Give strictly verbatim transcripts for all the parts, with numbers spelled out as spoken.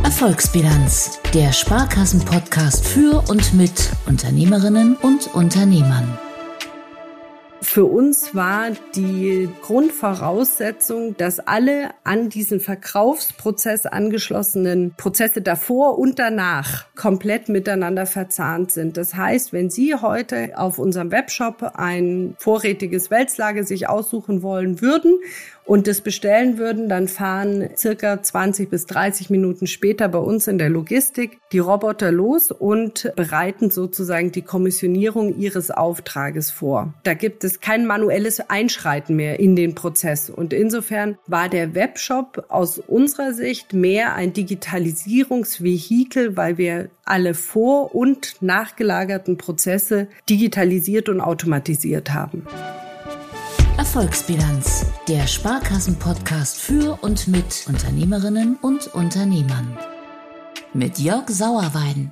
Erfolgsbilanz, der Sparkassen-Podcast für und mit Unternehmerinnen und Unternehmern. Für uns war die Grundvoraussetzung, dass alle an diesen Verkaufsprozess angeschlossenen Prozesse davor und danach komplett miteinander verzahnt sind. Das heißt, wenn Sie heute auf unserem Webshop ein vorrätiges Wälzlager sich aussuchen wollen würden und das bestellen würden, dann fahren circa zwanzig bis dreißig Minuten später bei uns in der Logistik die Roboter los und bereiten sozusagen die Kommissionierung Ihres Auftrages vor. Da gibt es kein manuelles Einschreiten mehr in den Prozess. Und insofern war der Webshop aus unserer Sicht mehr ein Digitalisierungsvehikel, weil wir alle vor- und nachgelagerten Prozesse digitalisiert und automatisiert haben. Erfolgsbilanz, der Sparkassen-Podcast für und mit Unternehmerinnen und Unternehmern. Mit Jörg Sauerwein.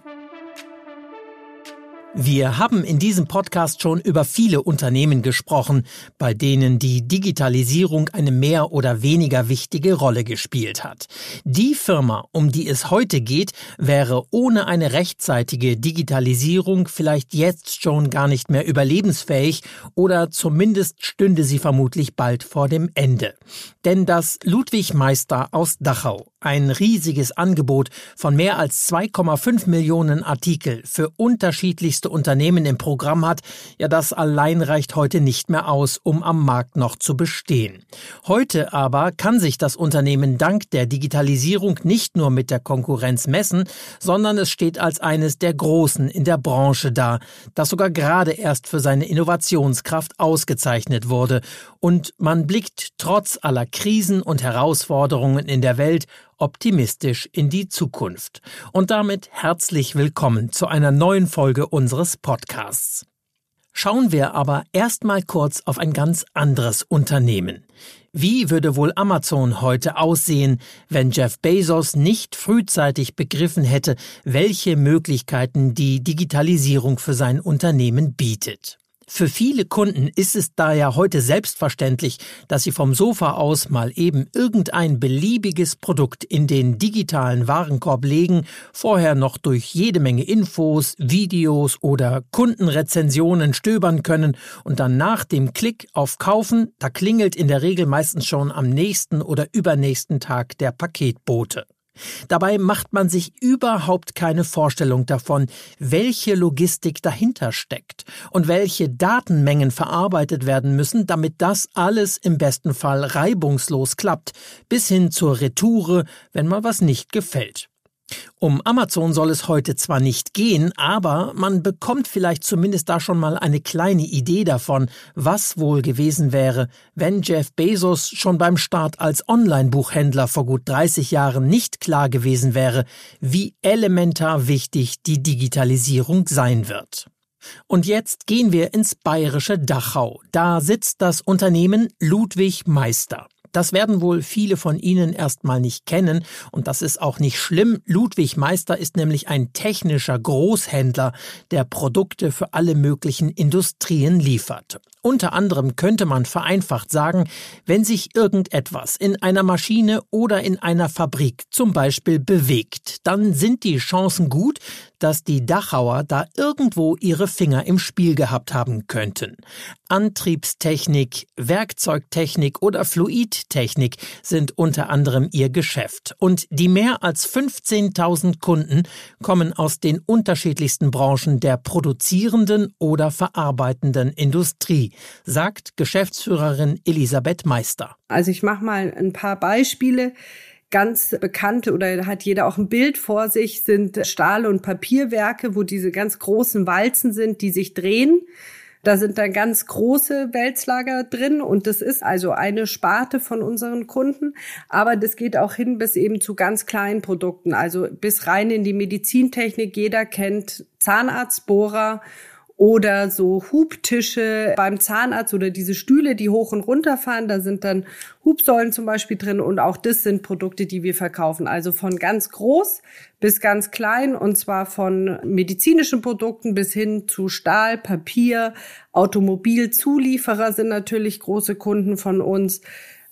Wir haben in diesem Podcast schon über viele Unternehmen gesprochen, bei denen die Digitalisierung eine mehr oder weniger wichtige Rolle gespielt hat. Die Firma, um die es heute geht, wäre ohne eine rechtzeitige Digitalisierung vielleicht jetzt schon gar nicht mehr überlebensfähig oder zumindest stünde sie vermutlich bald vor dem Ende. Denn das Ludwig Meister aus Dachau, ein riesiges Angebot von mehr als zwei Komma fünf Millionen Artikel für unterschiedlichste Unternehmen im Programm hat, ja, das allein reicht heute nicht mehr aus, um am Markt noch zu bestehen. Heute aber kann sich das Unternehmen dank der Digitalisierung nicht nur mit der Konkurrenz messen, sondern es steht als eines der Großen in der Branche da, das sogar gerade erst für seine Innovationskraft ausgezeichnet wurde. Und man blickt trotz aller Krisen und Herausforderungen in der Welt optimistisch in die Zukunft. Und damit herzlich willkommen zu einer neuen Folge unseres Podcasts. Schauen wir aber erstmal kurz auf ein ganz anderes Unternehmen. Wie würde wohl Amazon heute aussehen, wenn Jeff Bezos nicht frühzeitig begriffen hätte, welche Möglichkeiten die Digitalisierung für sein Unternehmen bietet? Für viele Kunden ist es daher heute selbstverständlich, dass sie vom Sofa aus mal eben irgendein beliebiges Produkt in den digitalen Warenkorb legen, vorher noch durch jede Menge Infos, Videos oder Kundenrezensionen stöbern können und dann nach dem Klick auf Kaufen, da klingelt in der Regel meistens schon am nächsten oder übernächsten Tag der Paketbote. Dabei macht man sich überhaupt keine Vorstellung davon, welche Logistik dahinter steckt und welche Datenmengen verarbeitet werden müssen, damit das alles im besten Fall reibungslos klappt, bis hin zur Retoure, wenn mal was nicht gefällt. Um Amazon soll es heute zwar nicht gehen, aber man bekommt vielleicht zumindest da schon mal eine kleine Idee davon, was wohl gewesen wäre, wenn Jeff Bezos schon beim Start als Online-Buchhändler vor gut dreißig Jahren nicht klar gewesen wäre, wie elementar wichtig die Digitalisierung sein wird. Und jetzt gehen wir ins bayerische Dachau. Da sitzt das Unternehmen Ludwig Meister. Das werden wohl viele von Ihnen erstmal nicht kennen und das ist auch nicht schlimm. Ludwig Meister ist nämlich ein technischer Großhändler, der Produkte für alle möglichen Industrien liefert. Unter anderem könnte man vereinfacht sagen, wenn sich irgendetwas in einer Maschine oder in einer Fabrik zum Beispiel bewegt, dann sind die Chancen gut, dass die Dachauer da irgendwo ihre Finger im Spiel gehabt haben könnten. Antriebstechnik, Werkzeugtechnik oder Fluidtechnik sind unter anderem ihr Geschäft. Und die mehr als fünfzehntausend Kunden kommen aus den unterschiedlichsten Branchen der produzierenden oder verarbeitenden Industrie, sagt Geschäftsführerin Elisabeth Meister. Also ich mache mal ein paar Beispiele. Ganz bekannte, oder hat jeder auch ein Bild vor sich, sind Stahl- und Papierwerke, wo diese ganz großen Walzen sind, die sich drehen. Da sind dann ganz große Wälzlager drin und das ist also eine Sparte von unseren Kunden. Aber das geht auch hin bis eben zu ganz kleinen Produkten, also bis rein in die Medizintechnik. Jeder kennt Zahnarztbohrer oder so Hubtische beim Zahnarzt oder diese Stühle, die hoch und runter fahren. Da sind dann Hubsäulen zum Beispiel drin und auch das sind Produkte, die wir verkaufen. Also von ganz groß bis ganz klein und zwar von medizinischen Produkten bis hin zu Stahl, Papier, Automobilzulieferer sind natürlich große Kunden von uns.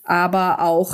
aber auch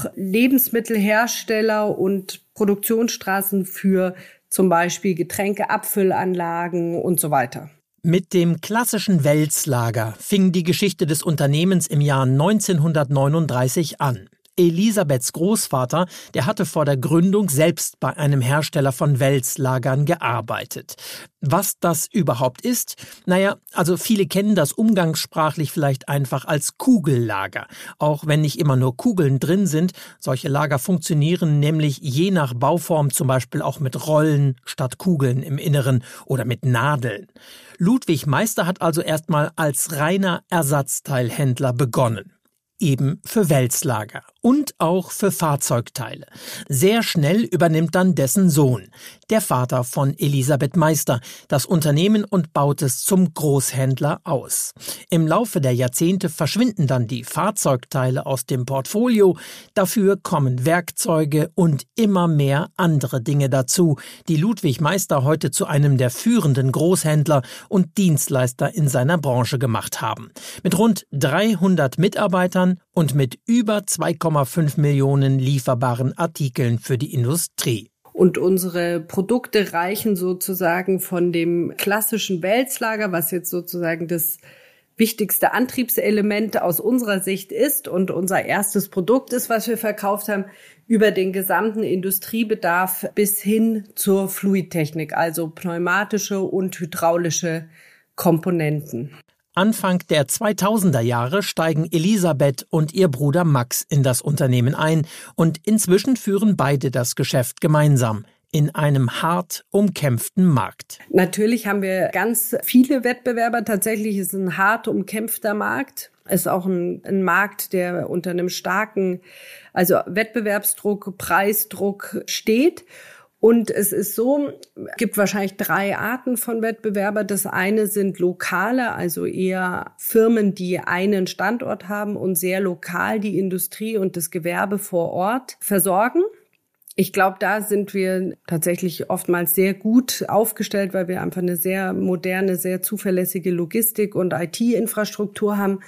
Lebensmittelhersteller und Produktionsstraßen für zum Beispiel Getränkeabfüllanlagen und so weiter. Mit dem klassischen Wälzlager fing die Geschichte des Unternehmens im Jahr neunzehnhundertneununddreißig an. Elisabeths Großvater, der hatte vor der Gründung selbst bei einem Hersteller von Wälzlagern gearbeitet. Was das überhaupt ist? Naja, also viele kennen das umgangssprachlich vielleicht einfach als Kugellager. Auch wenn nicht immer nur Kugeln drin sind. Solche Lager funktionieren nämlich je nach Bauform zum Beispiel auch mit Rollen statt Kugeln im Inneren oder mit Nadeln. Ludwig Meister hat also erstmal als reiner Ersatzteilhändler begonnen. Eben für Wälzlager und auch für Fahrzeugteile. Sehr schnell übernimmt dann dessen Sohn, der Vater von Elisabeth Meister, das Unternehmen und baut es zum Großhändler aus. Im Laufe der Jahrzehnte verschwinden dann die Fahrzeugteile aus dem Portfolio, dafür kommen Werkzeuge und immer mehr andere Dinge dazu, die Ludwig Meister heute zu einem der führenden Großhändler und Dienstleister in seiner Branche gemacht haben. Mit rund dreihundert Mitarbeitern und mit über zwei Komma fünf Millionen lieferbaren Artikeln für die Industrie. Und unsere Produkte reichen sozusagen von dem klassischen Wälzlager, was jetzt sozusagen das wichtigste Antriebselement aus unserer Sicht ist und unser erstes Produkt ist, was wir verkauft haben, über den gesamten Industriebedarf bis hin zur Fluidtechnik, also pneumatische und hydraulische Komponenten. Anfang der zweitausender Jahre steigen Elisabeth und ihr Bruder Max in das Unternehmen ein und inzwischen führen beide das Geschäft gemeinsam in einem hart umkämpften Markt. Natürlich haben wir ganz viele Wettbewerber. Tatsächlich ist es ein hart umkämpfter Markt. Es ist auch ein, ein Markt, der unter einem starken, also Wettbewerbsdruck, Preisdruck steht. Und es ist so, es gibt wahrscheinlich drei Arten von Wettbewerber. Das eine sind lokale, also eher Firmen, die einen Standort haben und sehr lokal die Industrie und das Gewerbe vor Ort versorgen. Ich glaube, da sind wir tatsächlich oftmals sehr gut aufgestellt, weil wir einfach eine sehr moderne, sehr zuverlässige Logistik und I T-Infrastruktur haben.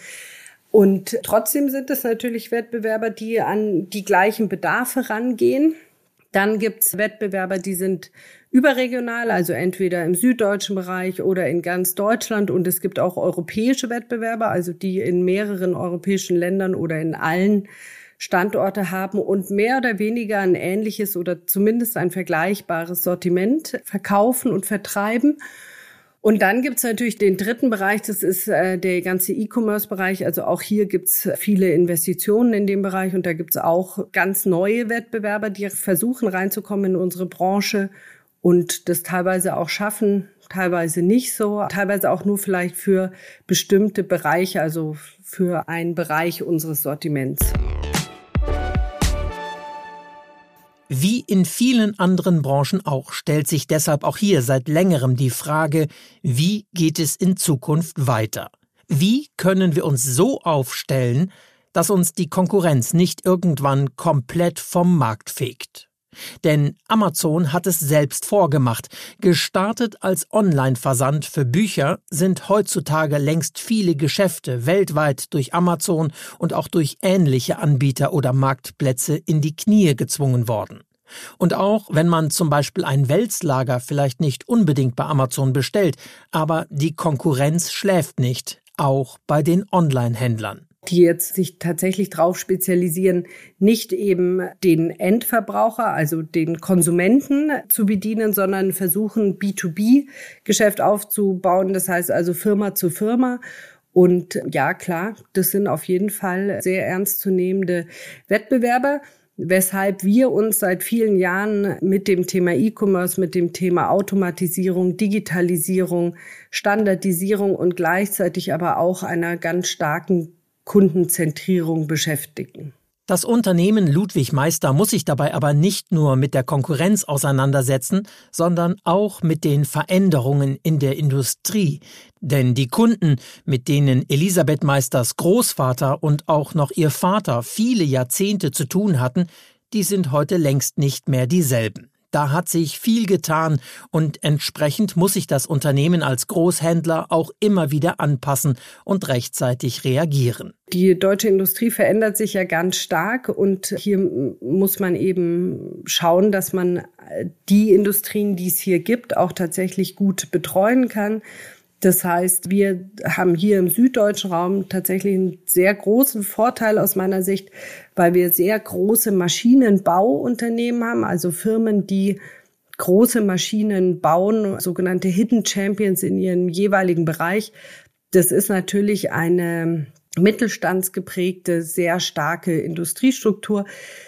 Und trotzdem sind es natürlich Wettbewerber, die an die gleichen Bedarfe rangehen. Dann gibt's Wettbewerber, die sind überregional, also entweder im süddeutschen Bereich oder in ganz Deutschland. Und es gibt auch europäische Wettbewerber, also die in mehreren europäischen Ländern oder in allen Standorte haben und mehr oder weniger ein ähnliches oder zumindest ein vergleichbares Sortiment verkaufen und vertreiben. Und dann gibt's natürlich den dritten Bereich, das ist äh, der ganze E-Commerce-Bereich. Also auch hier gibt's viele Investitionen in dem Bereich und da gibt's auch ganz neue Wettbewerber, die versuchen reinzukommen in unsere Branche und das teilweise auch schaffen, teilweise nicht so, teilweise auch nur vielleicht für bestimmte Bereiche, also für einen Bereich unseres Sortiments. Wie in vielen anderen Branchen auch, stellt sich deshalb auch hier seit längerem die Frage, wie geht es in Zukunft weiter? Wie können wir uns so aufstellen, dass uns die Konkurrenz nicht irgendwann komplett vom Markt fegt? Denn Amazon hat es selbst vorgemacht. Gestartet als Online-Versand für Bücher sind heutzutage längst viele Geschäfte weltweit durch Amazon und auch durch ähnliche Anbieter oder Marktplätze in die Knie gezwungen worden. Und auch wenn man zum Beispiel ein Wälzlager vielleicht nicht unbedingt bei Amazon bestellt, aber die Konkurrenz schläft nicht, auch bei den Online-Händlern. Die jetzt sich tatsächlich drauf spezialisieren, nicht eben den Endverbraucher, also den Konsumenten zu bedienen, sondern versuchen B to B-Geschäft aufzubauen, das heißt also Firma zu Firma. Und ja, klar, das sind auf jeden Fall sehr ernstzunehmende Wettbewerber, weshalb wir uns seit vielen Jahren mit dem Thema E-Commerce, mit dem Thema Automatisierung, Digitalisierung, Standardisierung und gleichzeitig aber auch einer ganz starken Kundenzentrierung beschäftigen. Das Unternehmen Ludwig Meister muss sich dabei aber nicht nur mit der Konkurrenz auseinandersetzen, sondern auch mit den Veränderungen in der Industrie. Denn die Kunden, mit denen Elisabeth Meisters Großvater und auch noch ihr Vater viele Jahrzehnte zu tun hatten, die sind heute längst nicht mehr dieselben. Da hat sich viel getan und entsprechend muss sich das Unternehmen als Großhändler auch immer wieder anpassen und rechtzeitig reagieren. Die deutsche Industrie verändert sich ja ganz stark und hier muss man eben schauen, dass man die Industrien, die es hier gibt, auch tatsächlich gut betreuen kann. Das heißt, wir haben hier im süddeutschen Raum tatsächlich einen sehr großen Vorteil aus meiner Sicht, weil wir sehr große Maschinenbauunternehmen haben, also Firmen, die große Maschinen bauen, sogenannte Hidden Champions in ihrem jeweiligen Bereich. Das ist natürlich eine mittelstandsgeprägte, sehr starke Industriestruktur,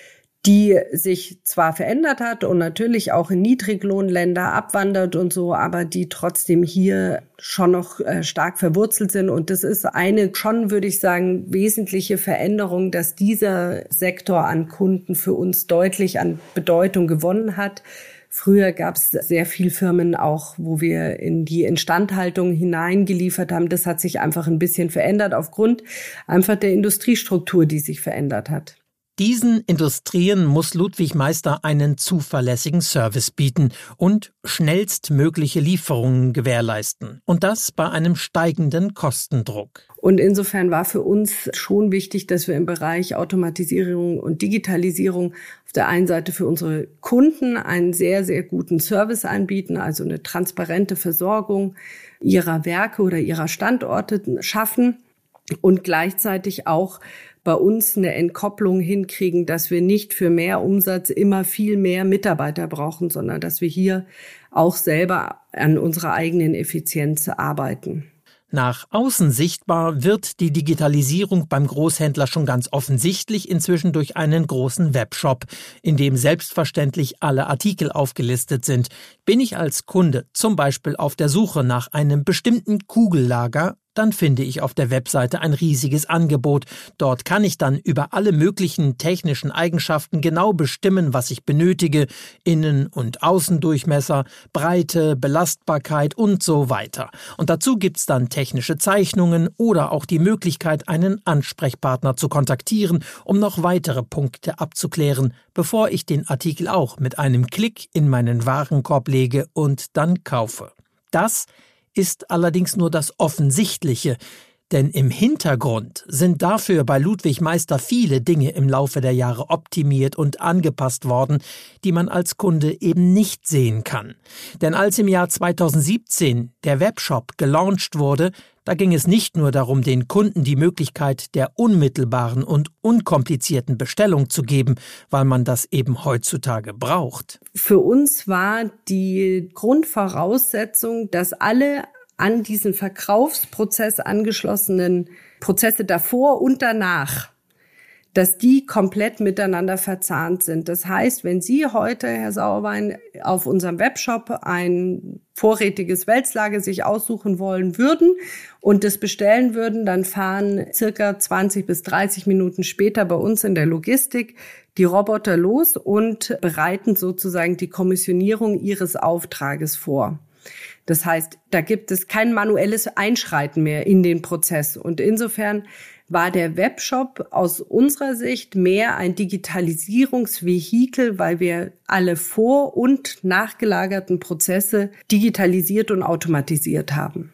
die sich zwar verändert hat und natürlich auch in Niedriglohnländer abwandert und so, aber die trotzdem hier schon noch äh, stark verwurzelt sind. Und das ist eine schon, würde ich sagen, wesentliche Veränderung, dass dieser Sektor an Kunden für uns deutlich an Bedeutung gewonnen hat. Früher gab es sehr viele Firmen auch, wo wir in die Instandhaltung hineingeliefert haben. Das hat sich einfach ein bisschen verändert aufgrund einfach der Industriestruktur, die sich verändert hat. Diesen Industrien muss Ludwig Meister einen zuverlässigen Service bieten und schnellstmögliche Lieferungen gewährleisten. Und das bei einem steigenden Kostendruck. Und insofern war für uns schon wichtig, dass wir im Bereich Automatisierung und Digitalisierung auf der einen Seite für unsere Kunden einen sehr, sehr guten Service anbieten, also eine transparente Versorgung ihrer Werke oder ihrer Standorte schaffen und gleichzeitig auch bei uns eine Entkopplung hinkriegen, dass wir nicht für mehr Umsatz immer viel mehr Mitarbeiter brauchen, sondern dass wir hier auch selber an unserer eigenen Effizienz arbeiten. Nach außen sichtbar wird die Digitalisierung beim Großhändler schon ganz offensichtlich inzwischen durch einen großen Webshop, in dem selbstverständlich alle Artikel aufgelistet sind. Bin ich als Kunde zum Beispiel auf der Suche nach einem bestimmten Kugellager, dann finde ich auf der Webseite ein riesiges Angebot. Dort kann ich dann über alle möglichen technischen Eigenschaften genau bestimmen, was ich benötige, Innen- und Außendurchmesser, Breite, Belastbarkeit und so weiter. Und dazu gibt's dann technische Zeichnungen oder auch die Möglichkeit, einen Ansprechpartner zu kontaktieren, um noch weitere Punkte abzuklären, bevor ich den Artikel auch mit einem Klick in meinen Warenkorb lege und dann kaufe. Das ist allerdings nur das Offensichtliche, denn im Hintergrund sind dafür bei Ludwig Meister viele Dinge im Laufe der Jahre optimiert und angepasst worden, die man als Kunde eben nicht sehen kann. Denn als im Jahr zweitausendsiebzehn der Webshop gelauncht wurde, da ging es nicht nur darum, den Kunden die Möglichkeit der unmittelbaren und unkomplizierten Bestellung zu geben, weil man das eben heutzutage braucht. Für uns war die Grundvoraussetzung, dass alle an diesen Verkaufsprozess angeschlossenen Prozesse davor und danach, dass die komplett miteinander verzahnt sind. Das heißt, wenn Sie heute, Herr Sauerwein, auf unserem Webshop ein vorrätiges Wälzlager sich aussuchen wollen würden und das bestellen würden, dann fahren circa zwanzig bis dreißig Minuten später bei uns in der Logistik die Roboter los und bereiten sozusagen die Kommissionierung Ihres Auftrages vor. Das heißt, da gibt es kein manuelles Einschreiten mehr in den Prozess. Und insofern war der Webshop aus unserer Sicht mehr ein Digitalisierungsvehikel, weil wir alle vor- und nachgelagerten Prozesse digitalisiert und automatisiert haben.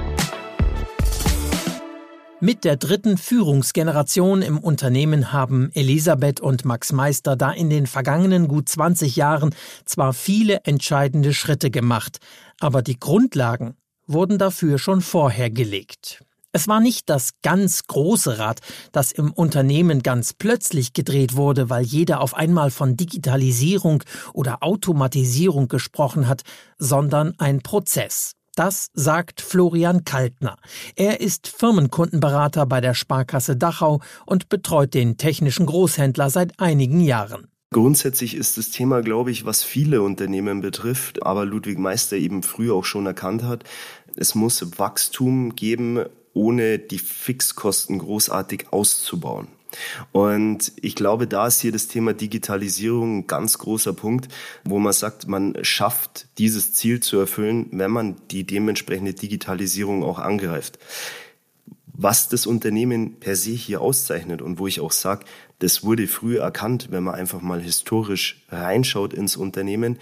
Mit der dritten Führungsgeneration im Unternehmen haben Elisabeth und Max Meister da in den vergangenen gut zwanzig Jahren zwar viele entscheidende Schritte gemacht, aber die Grundlagen wurden dafür schon vorher gelegt. Es war nicht das ganz große Rad, das im Unternehmen ganz plötzlich gedreht wurde, weil jeder auf einmal von Digitalisierung oder Automatisierung gesprochen hat, sondern ein Prozess. Das sagt Florian Kaltner. Er ist Firmenkundenberater bei der Sparkasse Dachau und betreut den technischen Großhändler seit einigen Jahren. Grundsätzlich ist das Thema, glaube ich, was viele Unternehmen betrifft, aber Ludwig Meister eben früher auch schon erkannt hat, es muss Wachstum geben, ohne die Fixkosten großartig auszubauen. Und ich glaube, da ist hier das Thema Digitalisierung ein ganz großer Punkt, wo man sagt, man schafft dieses Ziel zu erfüllen, wenn man die dementsprechende Digitalisierung auch angreift. Was das Unternehmen per se hier auszeichnet und wo ich auch sage, Das wurde früh erkannt, wenn man einfach mal historisch reinschaut ins Unternehmen.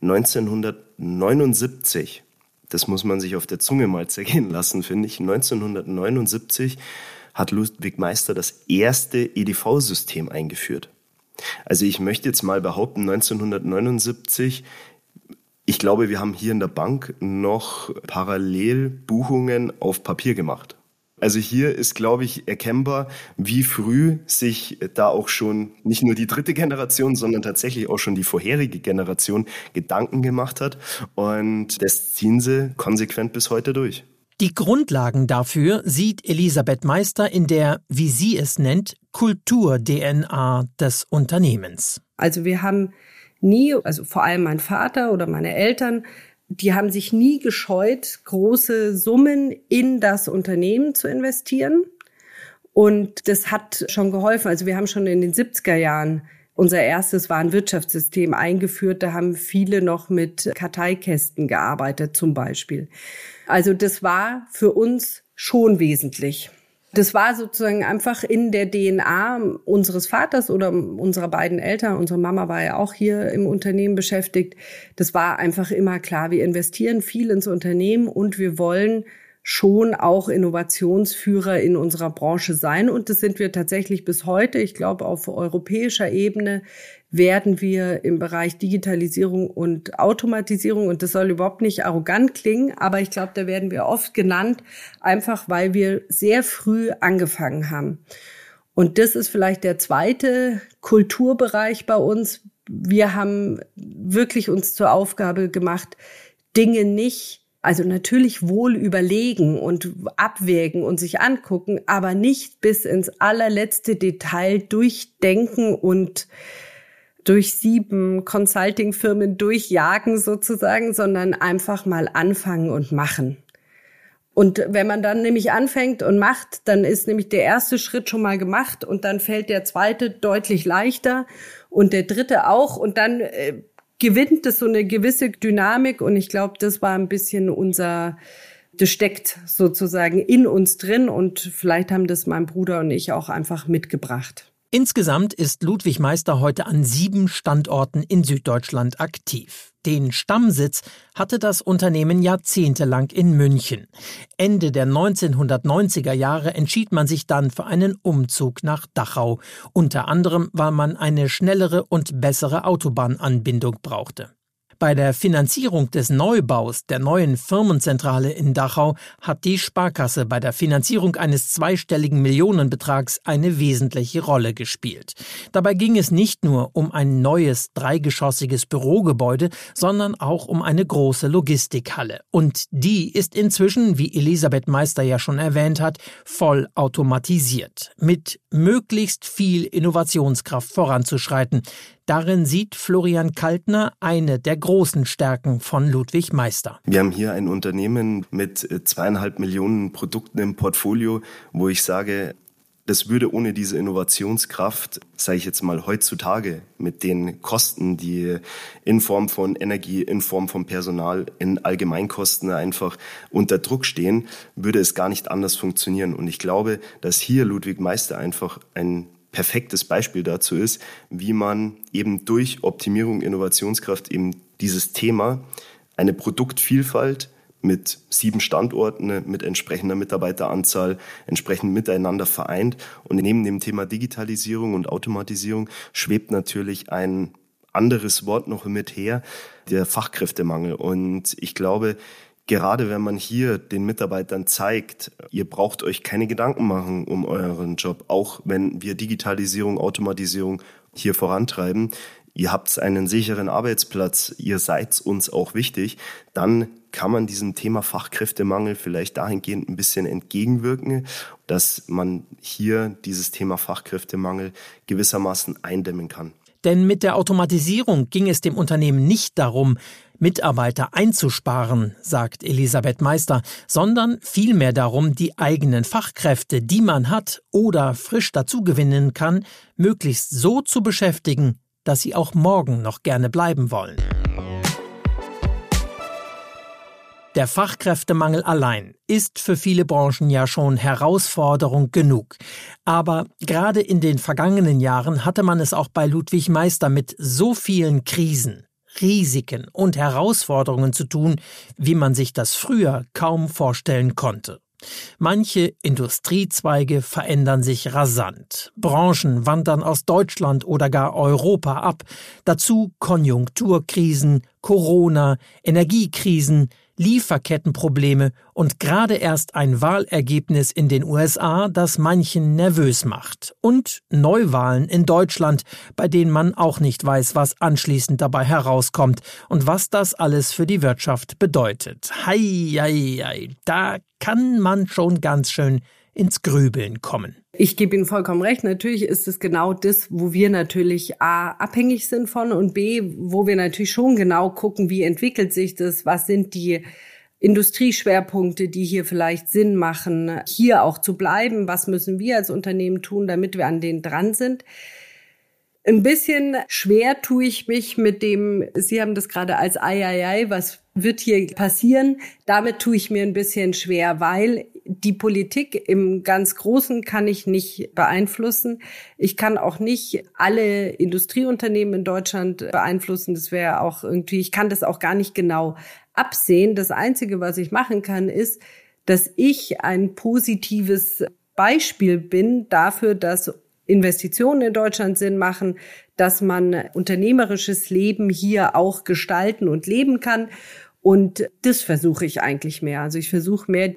neunzehnhundertneunundsiebzig, das muss man sich auf der Zunge mal zergehen lassen, finde ich. neunzehnhundertneunundsiebzig hat Ludwig Meister das erste E D V-System eingeführt. Also ich möchte jetzt mal behaupten, neunzehnhundertneunundsiebzig, ich glaube, wir haben hier in der Bank noch parallel Buchungen auf Papier gemacht. Also hier ist, glaube ich, erkennbar, wie früh sich da auch schon nicht nur die dritte Generation, sondern tatsächlich auch schon die vorherige Generation Gedanken gemacht hat. Und das ziehen sie konsequent bis heute durch. Die Grundlagen dafür sieht Elisabeth Meister in der, wie sie es nennt, Kultur-D N A des Unternehmens. Also wir haben nie, also vor allem mein Vater oder meine Eltern, die haben sich nie gescheut, große Summen in das Unternehmen zu investieren. Und das hat schon geholfen. Also wir haben schon in den siebziger Jahren unser erstes Warenwirtschaftssystem eingeführt. Da haben viele noch mit Karteikästen gearbeitet zum Beispiel. Also das war für uns schon wesentlich. Das war sozusagen einfach in der D N A unseres Vaters oder unserer beiden Eltern. Unsere Mama war ja auch hier im Unternehmen beschäftigt. Das war einfach immer klar, wir investieren viel ins Unternehmen und wir wollen schon auch Innovationsführer in unserer Branche sein. Und das sind wir tatsächlich bis heute. Ich glaube, auf europäischer Ebene werden wir im Bereich Digitalisierung und Automatisierung, und das soll überhaupt nicht arrogant klingen, aber ich glaube, da werden wir oft genannt, einfach weil wir sehr früh angefangen haben. Und das ist vielleicht der zweite Kulturbereich bei uns. Wir haben wirklich uns zur Aufgabe gemacht, Dinge nicht, also natürlich wohl überlegen und abwägen und sich angucken, aber nicht bis ins allerletzte Detail durchdenken und durch sieben Consulting-Firmen durchjagen sozusagen, sondern einfach mal anfangen und machen. Und wenn man dann nämlich anfängt und macht, dann ist nämlich der erste Schritt schon mal gemacht und dann fällt der zweite deutlich leichter und der dritte auch und dann äh, gewinnt es so eine gewisse Dynamik und ich glaube, das war ein bisschen unser, das steckt sozusagen in uns drin und vielleicht haben das mein Bruder und ich auch einfach mitgebracht. Insgesamt ist Ludwig Meister heute an sieben Standorten in Süddeutschland aktiv. Den Stammsitz hatte das Unternehmen jahrzehntelang in München. Ende der neunzehnhundertneunziger Jahre entschied man sich dann für einen Umzug nach Dachau, unter anderem, weil man eine schnellere und bessere Autobahnanbindung brauchte. Bei der Finanzierung des Neubaus der neuen Firmenzentrale in Dachau hat die Sparkasse bei der Finanzierung eines zweistelligen Millionenbetrags eine wesentliche Rolle gespielt. Dabei ging es nicht nur um ein neues dreigeschossiges Bürogebäude, sondern auch um eine große Logistikhalle. Und die ist inzwischen, wie Elisabeth Meister ja schon erwähnt hat, voll automatisiert, mit möglichst viel Innovationskraft voranzuschreiten. Darin sieht Florian Kaltner eine der großen Stärken von Ludwig Meister. Wir haben hier ein Unternehmen mit zweieinhalb Millionen Produkten im Portfolio, wo ich sage, das würde ohne diese Innovationskraft, sage ich jetzt mal heutzutage, mit den Kosten, die in Form von Energie, in Form von Personal, in Allgemeinkosten einfach unter Druck stehen, würde es gar nicht anders funktionieren. Und ich glaube, dass hier Ludwig Meister einfach ein perfektes Beispiel dazu ist, wie man eben durch Optimierung, Innovationskraft eben dieses Thema, eine Produktvielfalt mit sieben Standorten, mit entsprechender Mitarbeiteranzahl, entsprechend miteinander vereint. Und neben dem Thema Digitalisierung und Automatisierung schwebt natürlich ein anderes Wort noch mit her, der Fachkräftemangel. Und ich glaube, gerade wenn man hier den Mitarbeitern zeigt, ihr braucht euch keine Gedanken machen um euren Job, auch wenn wir Digitalisierung, Automatisierung hier vorantreiben, ihr habt einen sicheren Arbeitsplatz, ihr seid uns auch wichtig, dann kann man diesem Thema Fachkräftemangel vielleicht dahingehend ein bisschen entgegenwirken, dass man hier dieses Thema Fachkräftemangel gewissermaßen eindämmen kann. Denn mit der Automatisierung ging es dem Unternehmen nicht darum, Mitarbeiter einzusparen, sagt Elisabeth Meister, sondern vielmehr darum, die eigenen Fachkräfte, die man hat oder frisch dazugewinnen kann, möglichst so zu beschäftigen, dass sie auch morgen noch gerne bleiben wollen. Der Fachkräftemangel allein ist für viele Branchen ja schon Herausforderung genug. Aber gerade in den vergangenen Jahren hatte man es auch bei Ludwig Meister mit so vielen Krisen, Risiken und Herausforderungen zu tun, wie man sich das früher kaum vorstellen konnte. Manche Industriezweige verändern sich rasant. Branchen wandern aus Deutschland oder gar Europa ab. Dazu Konjunkturkrisen, Corona, Energiekrisen, Lieferkettenprobleme und gerade erst ein Wahlergebnis in den U S A, das manchen nervös macht. Und Neuwahlen in Deutschland, bei denen man auch nicht weiß, was anschließend dabei herauskommt und was das alles für die Wirtschaft bedeutet. Hei, hei, hei, da kann man schon ganz schön ins Grübeln kommen. Ich gebe Ihnen vollkommen recht. Natürlich ist es genau das, wo wir natürlich A, abhängig sind von und B, wo wir natürlich schon genau gucken, wie entwickelt sich das, was sind die Industrieschwerpunkte, die hier vielleicht Sinn machen, hier auch zu bleiben, was müssen wir als Unternehmen tun, damit wir an denen dran sind. Ein bisschen schwer tue ich mich mit dem, Sie haben das gerade als Ei, ei, ei, was wird hier passieren? Damit tue ich mir ein bisschen schwer, weil die Politik im ganz Großen kann ich nicht beeinflussen. Ich kann auch nicht alle Industrieunternehmen in Deutschland beeinflussen. Das wäre auch irgendwie, ich kann das auch gar nicht genau absehen. Das Einzige, was ich machen kann, ist, dass ich ein positives Beispiel bin dafür, dass Investitionen in Deutschland Sinn machen, dass man unternehmerisches Leben hier auch gestalten und leben kann. Und das versuche ich eigentlich mehr. Also ich versuche mehr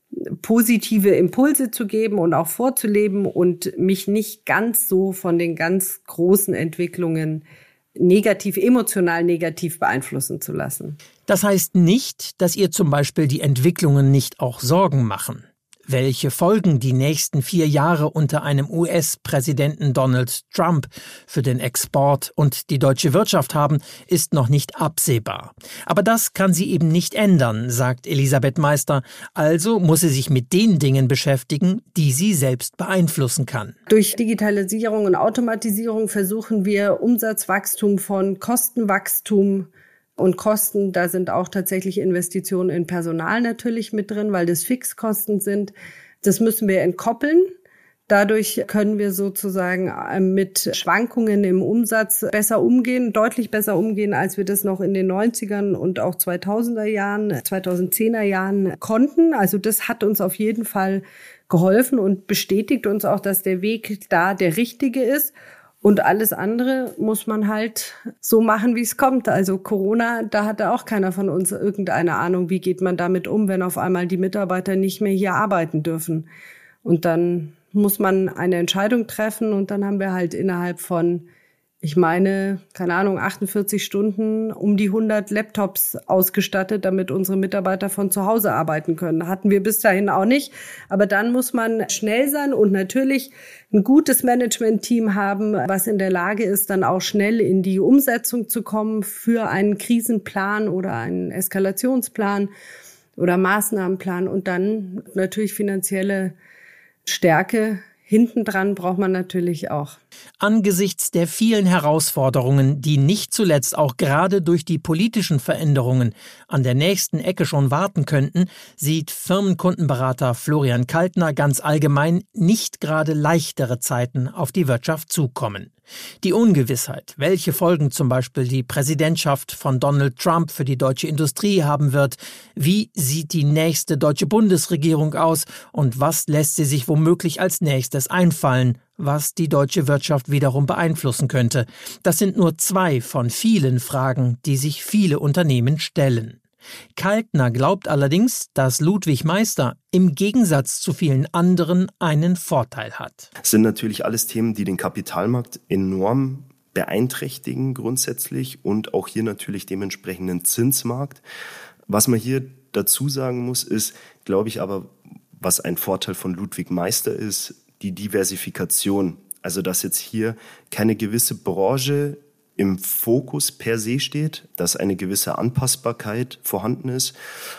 positive Impulse zu geben und auch vorzuleben und mich nicht ganz so von den ganz großen Entwicklungen negativ, emotional negativ beeinflussen zu lassen. Das heißt nicht, dass ihr zum Beispiel die Entwicklungen nicht auch Sorgen machen. Welche Folgen die nächsten vier Jahre unter einem U S-Präsidenten Donald Trump für den Export und die deutsche Wirtschaft haben, ist noch nicht absehbar. Aber das kann sie eben nicht ändern, sagt Elisabeth Meister. Also muss sie sich mit den Dingen beschäftigen, die sie selbst beeinflussen kann. Durch Digitalisierung und Automatisierung versuchen wir Umsatzwachstum von Kostenwachstum und Kosten, da sind auch tatsächlich Investitionen in Personal natürlich mit drin, weil das Fixkosten sind. Das müssen wir entkoppeln. Dadurch können wir sozusagen mit Schwankungen im Umsatz besser umgehen, deutlich besser umgehen, als wir das noch in den neunzigern und auch zweitausender Jahren, zweitausendzehner Jahren konnten. Also das hat uns auf jeden Fall geholfen und bestätigt uns auch, dass der Weg da der richtige ist. Und alles andere muss man halt so machen, wie es kommt. Also Corona, da hatte auch keiner von uns irgendeine Ahnung, wie geht man damit um, wenn auf einmal die Mitarbeiter nicht mehr hier arbeiten dürfen. Und dann muss man eine Entscheidung treffen und dann haben wir halt innerhalb von, ich meine, keine Ahnung, achtundvierzig Stunden um die hundert Laptops ausgestattet, damit unsere Mitarbeiter von zu Hause arbeiten können. Hatten wir bis dahin auch nicht. Aber dann muss man schnell sein und natürlich ein gutes Management-Team haben, was in der Lage ist, dann auch schnell in die Umsetzung zu kommen für einen Krisenplan oder einen Eskalationsplan oder Maßnahmenplan und dann natürlich finanzielle Stärke. Hintendran braucht man natürlich auch. Angesichts der vielen Herausforderungen, die nicht zuletzt auch gerade durch die politischen Veränderungen an der nächsten Ecke schon warten könnten, sieht Firmenkundenberater Florian Kaltner ganz allgemein nicht gerade leichtere Zeiten auf die Wirtschaft zukommen. Die Ungewissheit, welche Folgen zum Beispiel die Präsidentschaft von Donald Trump für die deutsche Industrie haben wird, wie sieht die nächste deutsche Bundesregierung aus und was lässt sie sich womöglich als nächstes einfallen, was die deutsche Wirtschaft wiederum beeinflussen könnte. Das sind nur zwei von vielen Fragen, die sich viele Unternehmen stellen. Kaltner glaubt allerdings, dass Ludwig Meister im Gegensatz zu vielen anderen einen Vorteil hat. Es sind natürlich alles Themen, die den Kapitalmarkt enorm beeinträchtigen grundsätzlich und auch hier natürlich dementsprechend den Zinsmarkt. Was man hier dazu sagen muss, ist, glaube ich aber, was ein Vorteil von Ludwig Meister ist, die Diversifikation. Also dass jetzt hier keine gewisse Branche im Fokus per se steht, dass eine gewisse Anpassbarkeit vorhanden ist.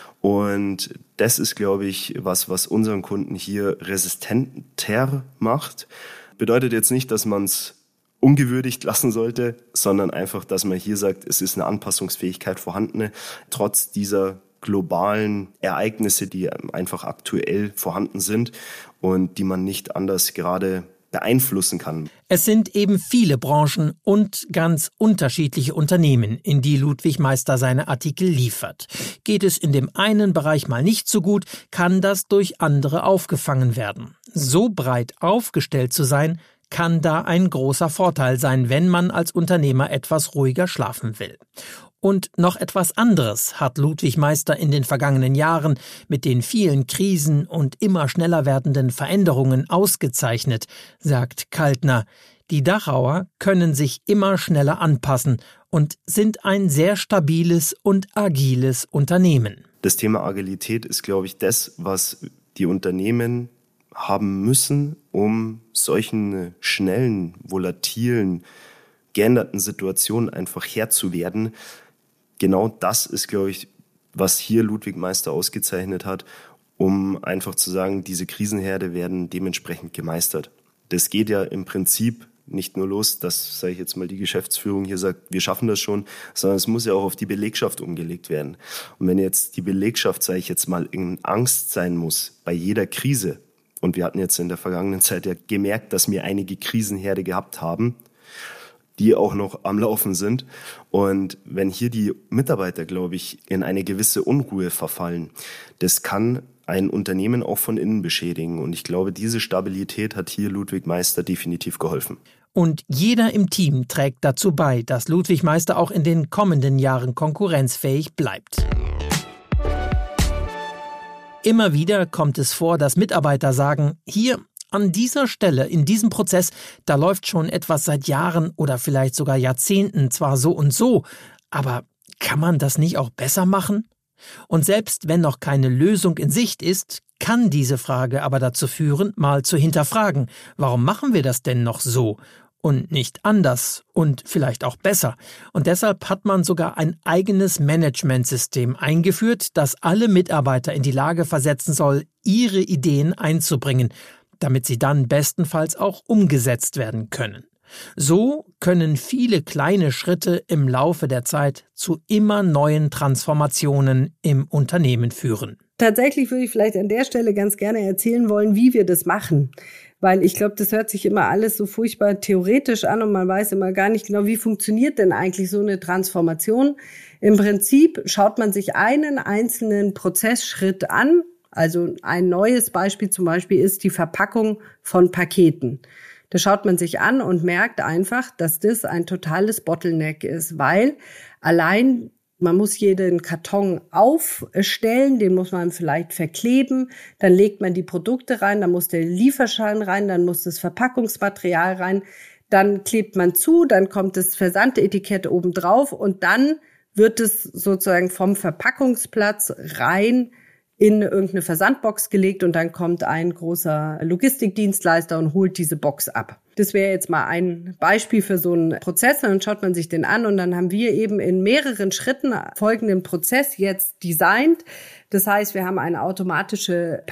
Und das ist, glaube ich, was, was unseren Kunden hier resistenter macht. Bedeutet jetzt nicht, dass man es ungewürdigt lassen sollte, sondern einfach, dass man hier sagt, es ist eine Anpassungsfähigkeit vorhanden, trotz dieser globalen Ereignisse, die einfach aktuell vorhanden sind und die man nicht anders gerade beeinflussen kann. Es sind eben viele Branchen und ganz unterschiedliche Unternehmen, in die Ludwig Meister seine Artikel liefert. Geht es in dem einen Bereich mal nicht so gut, kann das durch andere aufgefangen werden. So breit aufgestellt zu sein, kann da ein großer Vorteil sein, wenn man als Unternehmer etwas ruhiger schlafen will. Und noch etwas anderes hat Ludwig Meister in den vergangenen Jahren mit den vielen Krisen und immer schneller werdenden Veränderungen ausgezeichnet, sagt Kaltner. Die Dachauer können sich immer schneller anpassen und sind ein sehr stabiles und agiles Unternehmen. Das Thema Agilität ist, glaube ich, das, was die Unternehmen haben müssen, um solchen schnellen, volatilen, geänderten Situationen einfach Herr zu werden. Genau das ist, glaube ich, was hier Ludwig Meister ausgezeichnet hat, um einfach zu sagen, diese Krisenherde werden dementsprechend gemeistert. Das geht ja im Prinzip nicht nur los, dass, sage ich jetzt mal, die Geschäftsführung hier sagt, wir schaffen das schon, sondern es muss ja auch auf die Belegschaft umgelegt werden. Und wenn jetzt die Belegschaft, sage ich jetzt mal, in Angst sein muss bei jeder Krise, und wir hatten jetzt in der vergangenen Zeit ja gemerkt, dass wir einige Krisenherde gehabt haben, die auch noch am Laufen sind. Und wenn hier die Mitarbeiter, glaube ich, in eine gewisse Unruhe verfallen, das kann ein Unternehmen auch von innen beschädigen. Und ich glaube, diese Stabilität hat hier Ludwig Meister definitiv geholfen. Und jeder im Team trägt dazu bei, dass Ludwig Meister auch in den kommenden Jahren konkurrenzfähig bleibt. Immer wieder kommt es vor, dass Mitarbeiter sagen, hier an dieser Stelle, in diesem Prozess, da läuft schon etwas seit Jahren oder vielleicht sogar Jahrzehnten zwar so und so, aber kann man das nicht auch besser machen? Und selbst wenn noch keine Lösung in Sicht ist, kann diese Frage aber dazu führen, mal zu hinterfragen, warum machen wir das denn noch so und nicht anders und vielleicht auch besser? Und deshalb hat man sogar ein eigenes Managementsystem eingeführt, das alle Mitarbeiter in die Lage versetzen soll, ihre Ideen einzubringen, damit sie dann bestenfalls auch umgesetzt werden können. So können viele kleine Schritte im Laufe der Zeit zu immer neuen Transformationen im Unternehmen führen. Tatsächlich würde ich vielleicht an der Stelle ganz gerne erzählen wollen, wie wir das machen. Weil ich glaube, das hört sich immer alles so furchtbar theoretisch an und man weiß immer gar nicht genau, wie funktioniert denn eigentlich so eine Transformation. Im Prinzip schaut man sich einen einzelnen Prozessschritt an. Also ein neues Beispiel zum Beispiel ist die Verpackung von Paketen. Da schaut man sich an und merkt einfach, dass das ein totales Bottleneck ist, weil allein man muss jeden Karton aufstellen, den muss man vielleicht verkleben, dann legt man die Produkte rein, dann muss der Lieferschein rein, dann muss das Verpackungsmaterial rein, dann klebt man zu, dann kommt das Versandetikett oben drauf und dann wird es sozusagen vom Verpackungsplatz rein in irgendeine Versandbox gelegt und dann kommt ein großer Logistikdienstleister und holt diese Box ab. Das wäre jetzt mal ein Beispiel für so einen Prozess. Dann schaut man sich den an und dann haben wir eben in mehreren Schritten folgenden Prozess jetzt designt. Das heißt, wir haben eine automatische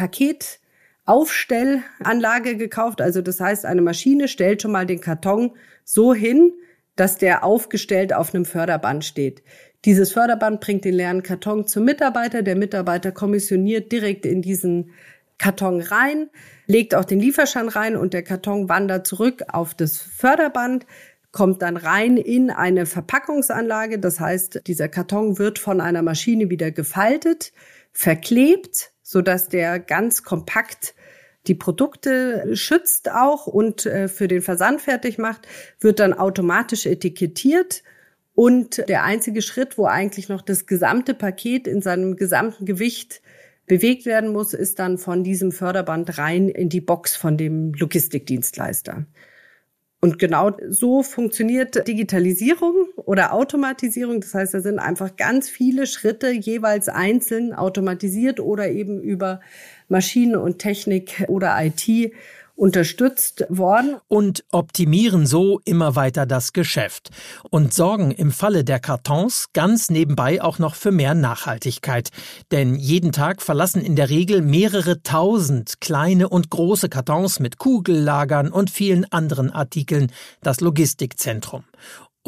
Paketaufstellanlage gekauft. Also das heißt, eine Maschine stellt schon mal den Karton so hin, dass der aufgestellt auf einem Förderband steht. Dieses Förderband bringt den leeren Karton zum Mitarbeiter. Der Mitarbeiter kommissioniert direkt in diesen Karton rein, legt auch den Lieferschein rein und der Karton wandert zurück auf das Förderband, kommt dann rein in eine Verpackungsanlage. Das heißt, dieser Karton wird von einer Maschine wieder gefaltet, verklebt, sodass der ganz kompakt die Produkte schützt auch und für den Versand fertig macht, wird dann automatisch etikettiert. Und der einzige Schritt, wo eigentlich noch das gesamte Paket in seinem gesamten Gewicht bewegt werden muss, ist dann von diesem Förderband rein in die Box von dem Logistikdienstleister. Und genau so funktioniert Digitalisierung oder Automatisierung. Das heißt, da sind einfach ganz viele Schritte jeweils einzeln automatisiert oder eben über Maschinen und Technik oder I T unterstützt worden. Und optimieren so immer weiter das Geschäft und sorgen im Falle der Kartons ganz nebenbei auch noch für mehr Nachhaltigkeit. Denn jeden Tag verlassen in der Regel mehrere tausend kleine und große Kartons mit Kugellagern und vielen anderen Artikeln das Logistikzentrum. Und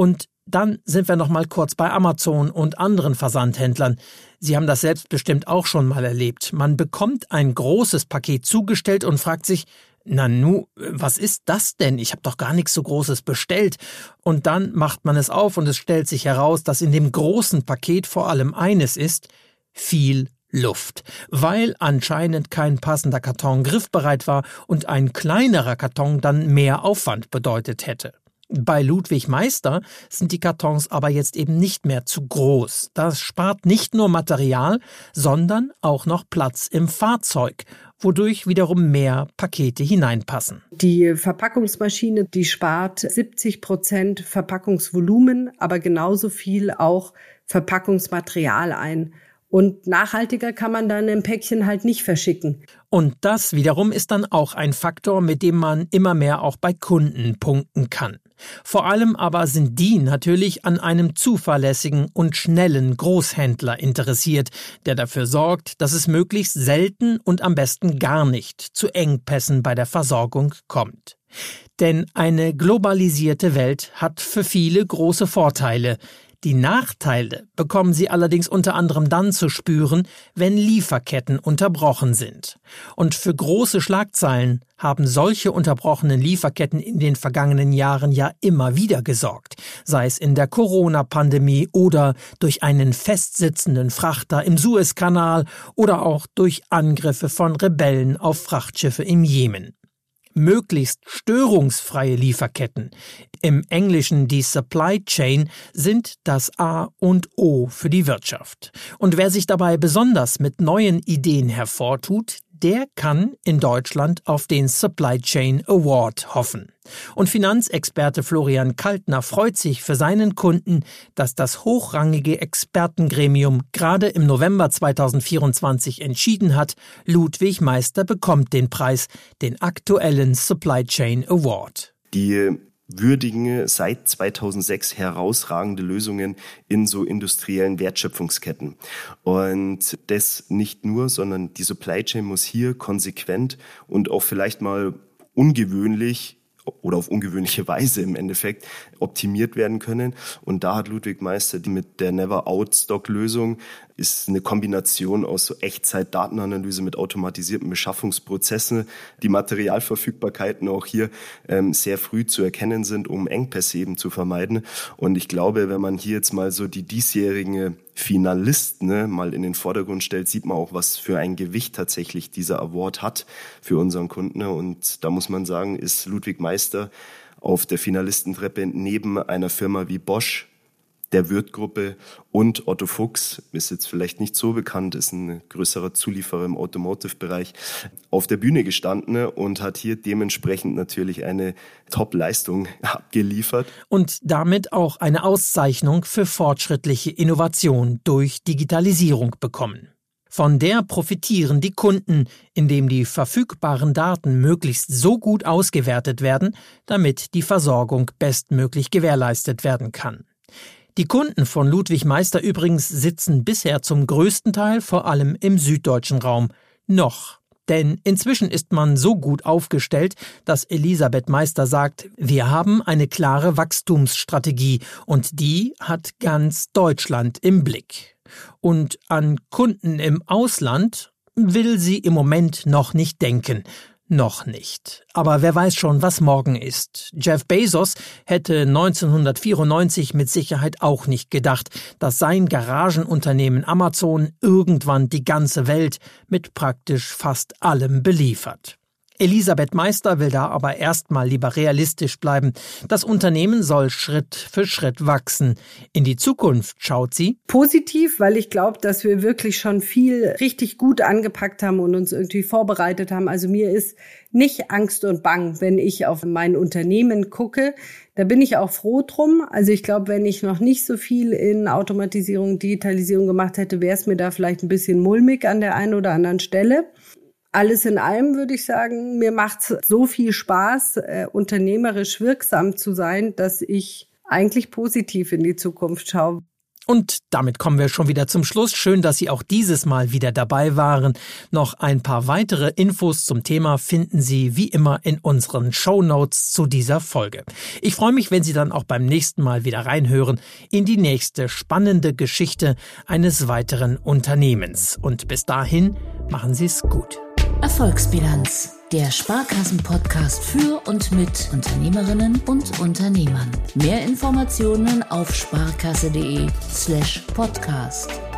Dann sind wir noch mal kurz bei Amazon und anderen Versandhändlern. Sie haben das selbst bestimmt auch schon mal erlebt. Man bekommt ein großes Paket zugestellt und fragt sich, na nu, was ist das denn? Ich habe doch gar nichts so Großes bestellt. Und dann macht man es auf und es stellt sich heraus, dass in dem großen Paket vor allem eines ist: viel Luft, weil anscheinend kein passender Karton griffbereit war und ein kleinerer Karton dann mehr Aufwand bedeutet hätte. Bei Ludwig Meister sind die Kartons aber jetzt eben nicht mehr zu groß. Das spart nicht nur Material, sondern auch noch Platz im Fahrzeug, wodurch wiederum mehr Pakete hineinpassen. Die Verpackungsmaschine, die spart siebzig Prozent Verpackungsvolumen, aber genauso viel auch Verpackungsmaterial ein. Und nachhaltiger kann man dann ein Päckchen halt nicht verschicken. Und das wiederum ist dann auch ein Faktor, mit dem man immer mehr auch bei Kunden punkten kann. Vor allem aber sind die natürlich an einem zuverlässigen und schnellen Großhändler interessiert, der dafür sorgt, dass es möglichst selten und am besten gar nicht zu Engpässen bei der Versorgung kommt. Denn eine globalisierte Welt hat für viele große Vorteile. Die Nachteile bekommen sie allerdings unter anderem dann zu spüren, wenn Lieferketten unterbrochen sind. Und für große Schlagzeilen haben solche unterbrochenen Lieferketten in den vergangenen Jahren ja immer wieder gesorgt, sei es in der Corona-Pandemie oder durch einen festsitzenden Frachter im Suezkanal oder auch durch Angriffe von Rebellen auf Frachtschiffe im Jemen. Möglichst störungsfreie Lieferketten, im Englischen die Supply Chain, sind das A und O für die Wirtschaft. Und wer sich dabei besonders mit neuen Ideen hervortut, der kann in Deutschland auf den Supply Chain Award hoffen. Und Finanzexperte Florian Kaltner freut sich für seinen Kunden, dass das hochrangige Expertengremium gerade im November zweitausendvierundzwanzig entschieden hat, Ludwig Meister bekommt den Preis, den aktuellen Supply Chain Award. Die würdigen seit zweitausendsechs herausragende Lösungen in so industriellen Wertschöpfungsketten. Und das nicht nur, sondern die Supply Chain muss hier konsequent und auch vielleicht mal ungewöhnlich oder auf ungewöhnliche Weise im Endeffekt optimiert werden können. Und da hat Ludwig Meister die mit der Never-Out-Stock-Lösung, ist eine Kombination aus so Echtzeit-Datenanalyse mit automatisierten Beschaffungsprozessen, die Materialverfügbarkeiten auch hier ähm, sehr früh zu erkennen sind, um Engpässe eben zu vermeiden. Und ich glaube, wenn man hier jetzt mal so die diesjährigen Finalisten ne, mal in den Vordergrund stellt, sieht man auch, was für ein Gewicht tatsächlich dieser Award hat für unseren Kunden. Und da muss man sagen, ist Ludwig Meister auf der Finalistentreppe neben einer Firma wie Bosch, der Würth-Gruppe und Otto Fuchs, ist jetzt vielleicht nicht so bekannt, ist ein größerer Zulieferer im Automotive-Bereich, auf der Bühne gestanden und hat hier dementsprechend natürlich eine Top-Leistung abgeliefert. Und damit auch eine Auszeichnung für fortschrittliche Innovation durch Digitalisierung bekommen. Von der profitieren die Kunden, indem die verfügbaren Daten möglichst so gut ausgewertet werden, damit die Versorgung bestmöglich gewährleistet werden kann. Die Kunden von Ludwig Meister übrigens sitzen bisher zum größten Teil vor allem im süddeutschen Raum. Noch. Denn inzwischen ist man so gut aufgestellt, dass Elisabeth Meister sagt, wir haben eine klare Wachstumsstrategie und die hat ganz Deutschland im Blick. Und an Kunden im Ausland will sie im Moment noch nicht denken. Noch nicht. Aber wer weiß schon, was morgen ist. Jeff Bezos hätte neunzehnhundertvierundneunzig mit Sicherheit auch nicht gedacht, dass sein Garagenunternehmen Amazon irgendwann die ganze Welt mit praktisch fast allem beliefert. Elisabeth Meister will da aber erstmal lieber realistisch bleiben. Das Unternehmen soll Schritt für Schritt wachsen. In die Zukunft schaut sie positiv, weil ich glaube, dass wir wirklich schon viel richtig gut angepackt haben und uns irgendwie vorbereitet haben. Also mir ist nicht Angst und Bang, wenn ich auf mein Unternehmen gucke. Da bin ich auch froh drum. Also ich glaube, wenn ich noch nicht so viel in Automatisierung, Digitalisierung gemacht hätte, wäre es mir da vielleicht ein bisschen mulmig an der einen oder anderen Stelle. Alles in allem würde ich sagen, mir macht es so viel Spaß, äh, unternehmerisch wirksam zu sein, dass ich eigentlich positiv in die Zukunft schaue. Und damit kommen wir schon wieder zum Schluss. Schön, dass Sie auch dieses Mal wieder dabei waren. Noch ein paar weitere Infos zum Thema finden Sie wie immer in unseren Shownotes zu dieser Folge. Ich freue mich, wenn Sie dann auch beim nächsten Mal wieder reinhören in die nächste spannende Geschichte eines weiteren Unternehmens. Und bis dahin machen Sie es gut. Erfolgsbilanz, der Sparkassen-Podcast für und mit Unternehmerinnen und Unternehmern. Mehr Informationen auf sparkasse.de slash podcast.